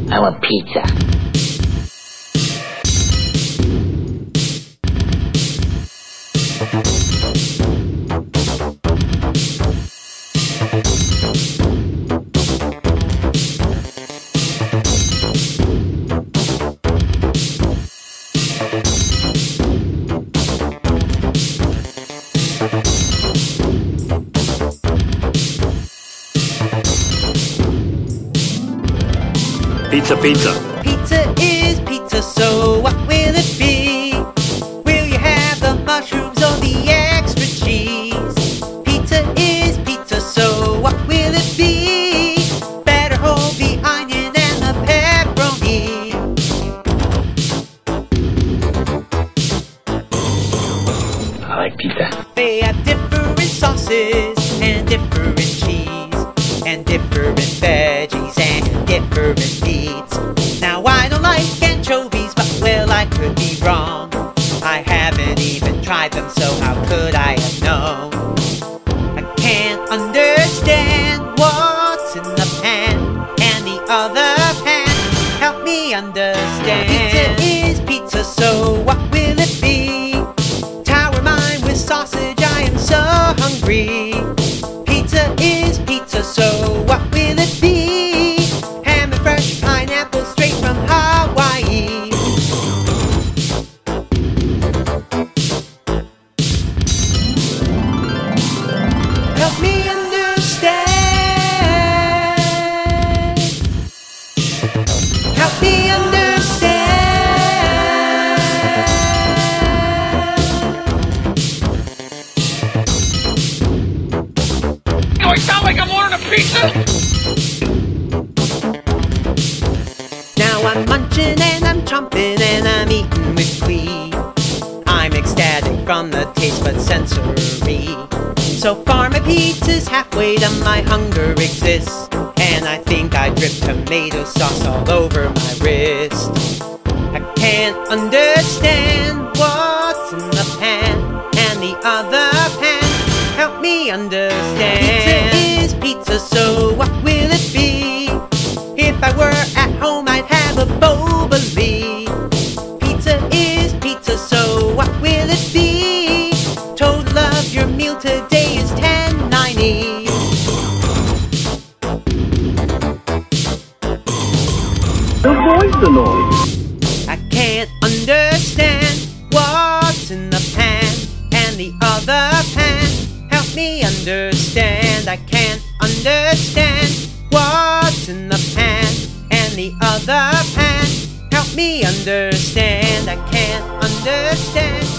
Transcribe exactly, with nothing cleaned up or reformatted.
I want pizza. Pizza, pizza. Pizza is pizza, so what will it be? Will you have the mushrooms or the extra cheese? Pizza is pizza, so what will it be? Better hold the onion and the pepperoni. I like pizza. They have different sauces and different cheese and different veggies and different meats. Now I don't like anchovies, but well, I could be wrong. I haven't even tried them, so how could I have known? I can't understand what's in the pan and the other pan. Help me understand. Pizza is pizza, so what will it be? Tower mine with sausage, I am so hungry. Pizza is pizza, so what will it be? Ham and fresh pineapple straight from Hawaii. Help me understand. Help me understand. Do I sound like I'm ordering a pizza? Now I'm munching and I'm chomping and I'm eating with glee. I'm ecstatic from the taste but sensory. So far my pizza's halfway to my hunger exists, and I think I drip tomato sauce all over my wrist. I can't understand what's in the pan and the other pan. Help me understand. Pizza is pizza, so what will it be? If I were at home, I'd have a Boboli. Pizza is pizza, so what will it be? Total of your meal today is ten ninety. Avoid the noise. I can't understand what's in the pan and the other pan. Help me understand. I can't understand what's in the pan and the other pan. Help me understand. I can't understand.